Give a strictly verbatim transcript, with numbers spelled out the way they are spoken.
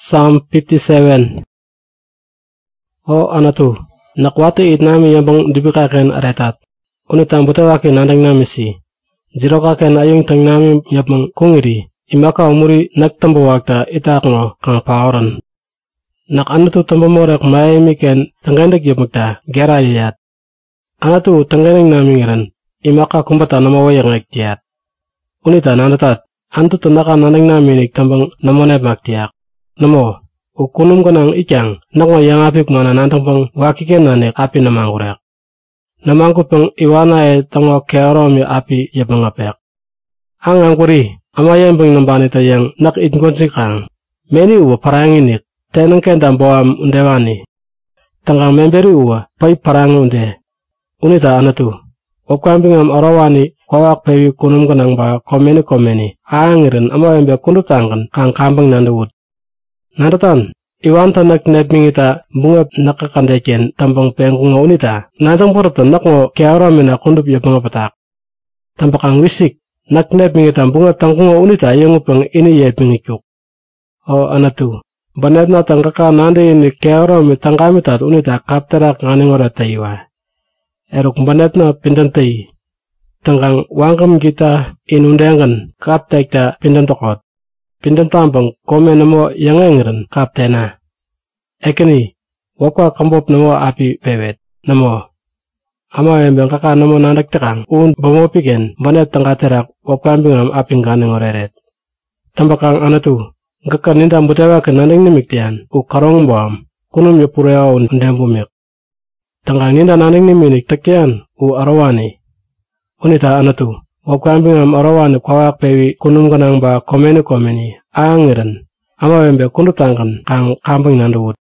Psalm fifty-seven. O anatu, nakwati itnami yabang dibikaken aretat. Unitam butawaki nandang namisi. Jirokaken ayung tang nami yabang kungiri. Imaka umuri nagtambo wagta itakno kang pauran. Nak anatu tambamorek maimiken tanggandag yabagta gerayat. Anatu tanggandag nami ngiran. Imaka kumbata namawayang agtiat. Unita nandatat. Antu tandaka nandang nami nagtambang namonay magtiak. Namo, ukunum kanang ikyang, nakwa yang apik mana nantang pang wakiken nanek api namangurek. Namangku pang iwana e tango keorom ya api ya pangapek. Ang angkuri, amaya pang nambanita yang nak itngonsikang. Meni uwa paranginik, tenang kendang boam undewani. Tanggang memberi uwa, pai parang unde. Unita anatu, wakambingam orawani, kawak pewi kunum kanang ba komeni komeni. Aangirin amaya mbe kundup tangkan kang kambang nandawud. Naratan, iwan tanak nepmingita bunga nakakandeken tampang pengkung unita, natang porto nakmo kiara mena kundup ya pengapatak. Tampakang wisik, nak nepmingita bunga tangkung unita yung upang ini ya pengikuk. O anatu, banat na tangkaka nande ini kiara me tangkamitat unita kapterak nganing ora taiwa. Eruk banat na pindantai. Tangkang wangkam kita inundangan kaptekta pindantokot. Pindan tampang komen namo yang engren kaptena. Ekini, wakwa kambop namo api pewet, namo. Ama embeng kaka namo nandak tekang, un bomo piken, banet tangkaterak, wakwa ambingam aping ganeng oreret. Tambakang anatu, ngaka nindam butewa ke nandeng nimiktian, u karong boam, kunum yopureo un ndembumik. Tangkang ninda nandeng niminik tekian, u arawani. Unita anatu. Wakambingam arawani kwawak pewi kunum kanang ba komeni komeni aangiran ama wembe kundup tangkan kang kambing nandawud.